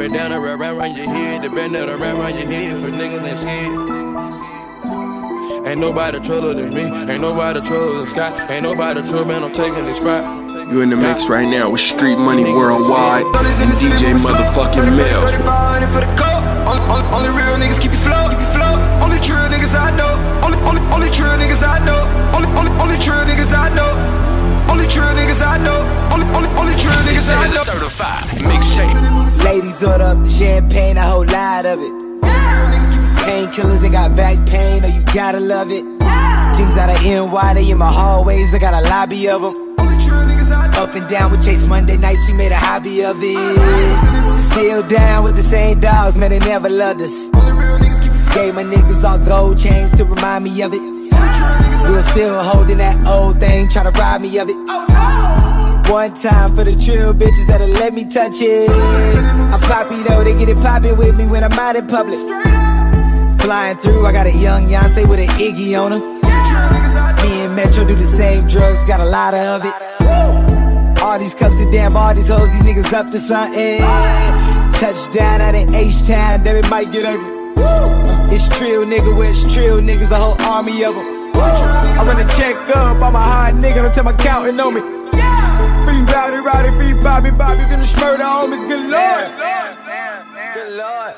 bandana wrap around your head. The bandana wrap around your head for niggas that scared. Ain't nobody truller than me. Ain't nobody truller than Scott. Ain't nobody truller, man, I'm taking this spot. You in the mix right now with Street Money Worldwide and DJ motherfucking Mills. Only real niggas keep you flow. Only true niggas I know. Only true niggas I know. Only true niggas I know. Only true niggas I know. Only true niggas I know. This is a certified mixtape. Ladies order up the champagne, a whole lot of it. Painkillers ain't got back pain, oh you gotta love it. Things out of NY, they in my hallways, I got a lobby of them. Up and down with Chase Monday nights, she made a hobby of it. Still down with the same dogs, man, they never loved us. Gave my niggas all gold chains to remind me of it. We were still holding that old thing, tryna rob me of it. One time for the trill bitches that'll let me touch it. I'm poppy though, they get it poppin' with me when I'm out in public. Flying through, I got a young Beyonce with an Iggy on her. Me and Metro do the same drugs, got a lot of it. All these cups of damn, all these hoes, these niggas up to something. Touchdown out in H-Town, damn it might get ugly. It's trill nigga, where it's trill niggas, a whole army of them. I run a check up, I'm a hard nigga, don't tell my counting on me. Free Rowdy, free Bobby, gonna smurder homies, good lord. Good lord.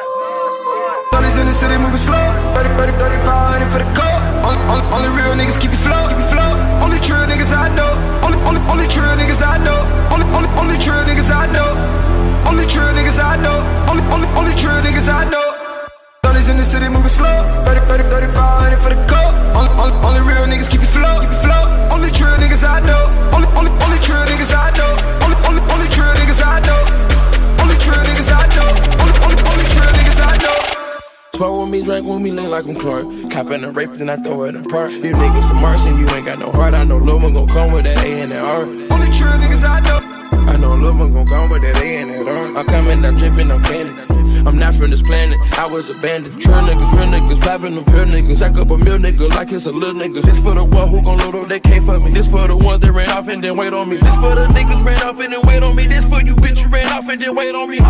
Brothers in the city moving slow, 30, 3500 for the coat. Only real niggas keep you flow. Only true niggas I know. Only true niggas I know. Only true niggas I know. Only true niggas I know. Only true niggas I know. Brothers in the city moving slow, 30, 3500 for the coat. Only real niggas keep you flow. Only true niggas I know. Only true niggas I know. Only true niggas I know. Only true niggas I know. Only true niggas I know. Smoke with me, drink with me, lean like I'm Clark. Cop in the rape, then I throw it in park. You niggas some Martian, you ain't got no heart. I know Lil' One gon' come with that A and that R. Only true niggas I know. I know Lil' One gon' come with that A and that R. I'm coming, I'm drippin', I'm candy. I'm not from this planet, I was abandoned. True niggas, real niggas, poppin' them pure niggas. Stack up a meal nigga like it's a little nigga. This for the one who gon' load up that K for me. This for the ones that ran off and then wait on me. This for the niggas ran off and then wait on me. This for you bitch, you ran off and then wait on me.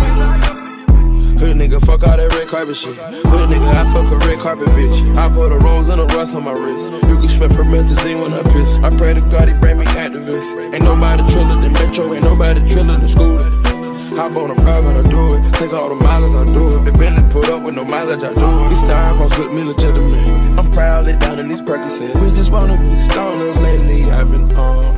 Hood nigga, fuck all that red carpet shit. Hood nigga, I fuck a red carpet bitch. I put a rose and a rust on my wrist. You can smell promethazine when I piss. I pray to God he bring me activists. Ain't nobody triller than Metro, ain't nobody triller than school. Hop on a private, I do it. Take all the mileage, I do it. The Bentley put up with no mileage, I do it. These styrofoams with me legitimate. I'm proudly down in these Percocets. We just wanna be stoners lately. I've been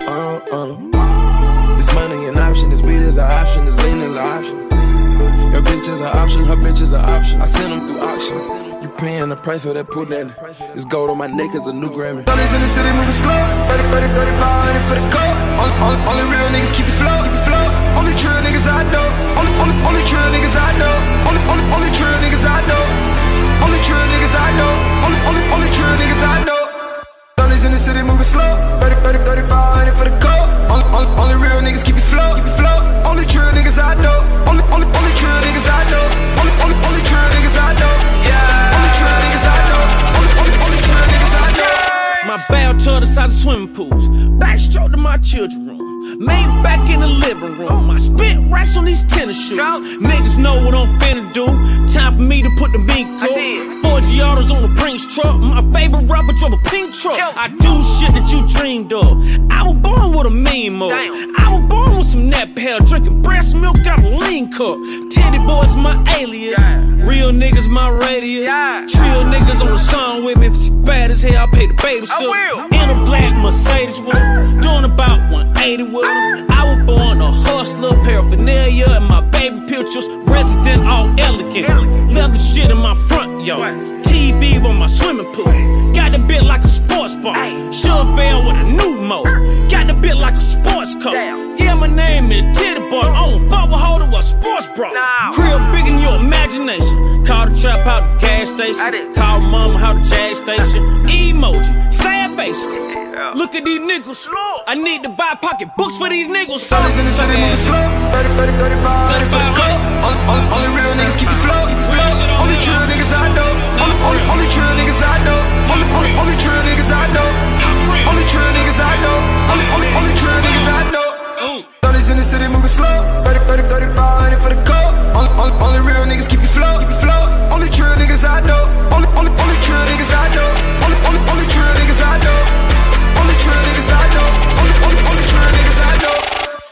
This money an option, this weed is an option, this lean is an option. Your bitch is an option, her bitch is an option. I send them through auctions. You paying the price for that pudding. This gold on my neck is a new Grammy. Brothers in the city moving slow, 30, 3500 for the coat. Only real niggas keep you flow. Only true niggas I know. Only true niggas I know. Only true niggas I know. Only true niggas I know. Only true niggas I know. Brothers in the city moving slow, 30, 3500 for the coat. Only real niggas keep you flow. Only true niggas I know. Only true niggas I know. Only true niggas I know. Yeah. Only true niggas I know. Only true niggas I know. My bathtub the size of swimming pools. Backstroke to my children's room. Made back in the living room. I spent racks on these tennis shoes. Niggas know what I'm finna do. Time for me to put the mink up. 4 Giottos on the Brinks truck. My favorite rapper drove a pink truck. I do shit that you dreamed of. I was born with a mean mode. I was born with some nap hair, drinking breast milk out of a lean cup. Titty boys my alias. Real niggas my radius. Trill niggas on the song with me. If she bad as hell, I pay the babysitter. In a black Mercedes with her. Doing about 180 with her. I was born a hustler, paraphernalia, and my baby pictures. Resident all elegant. Leather shit in my front yard. TV on my swimming pool. Got the bit like a sports bar. Sure fell with a new mode. Got the bit like a sports car. Yeah, my name is Titty Boy. I don't fuck with holder a sports bra. Crib big in your imagination. Call the trap out the gas station. Call mama out the jag station. Emoji, sad faces. Look at these niggas. I need to buy pocket books for these niggas. Brothers in the city moving slow, 30, 3500 for the coat. Only real niggas keep you flow. Only true niggas I know. Only true niggas I know. Only true niggas I know. Only true niggas I know. Only true niggas I know. Brothers in the city moving slow, 30, 3500 for the coat.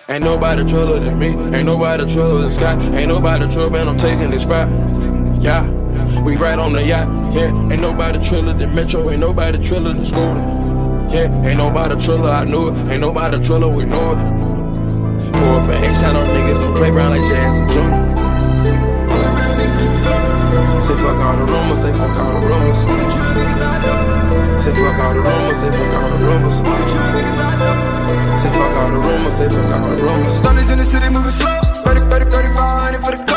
Ain't nobody triller than me, ain't nobody triller than Scott. Ain't nobody triller, man, I'm taking this spot. Yeah, we right on the yacht, yeah. Ain't nobody triller than Metro, ain't nobody triller than Scooter. Yeah, ain't nobody triller, I knew it. Ain't nobody triller, we know it. Pull up an H-Town on niggas, don't play around like Jazz and Junior. Say fuck all the rumors, say fuck all the rumors. Say fuck all the rumors, say fuck all the rumors. Say fuck all the rumors, say fuck all the rumors. Thunder in the city moving slow, 30, 3500 for the